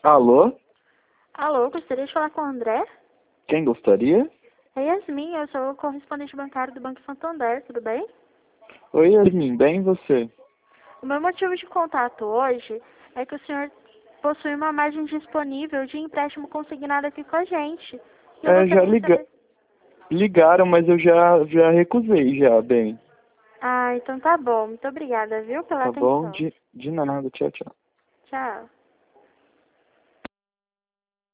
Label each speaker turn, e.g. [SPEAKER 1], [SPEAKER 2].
[SPEAKER 1] Alô?
[SPEAKER 2] Alô, gostaria de falar com o André?
[SPEAKER 1] Quem gostaria?
[SPEAKER 2] É Yasmin, eu sou o correspondente bancário do Banco Santander, tudo bem?
[SPEAKER 1] Oi, Yasmin, bem e você?
[SPEAKER 2] O meu motivo de contato hoje é que o senhor possui uma margem disponível de empréstimo consignado aqui com a gente. E eu
[SPEAKER 1] Já
[SPEAKER 2] gostaria de saber...
[SPEAKER 1] ligaram, mas eu já recusei já, bem.
[SPEAKER 2] Ah, então tá bom. Muito obrigada, viu, pela
[SPEAKER 1] Tá bom?
[SPEAKER 2] atenção.
[SPEAKER 1] De nada, tchau, tchau.
[SPEAKER 2] Tchau.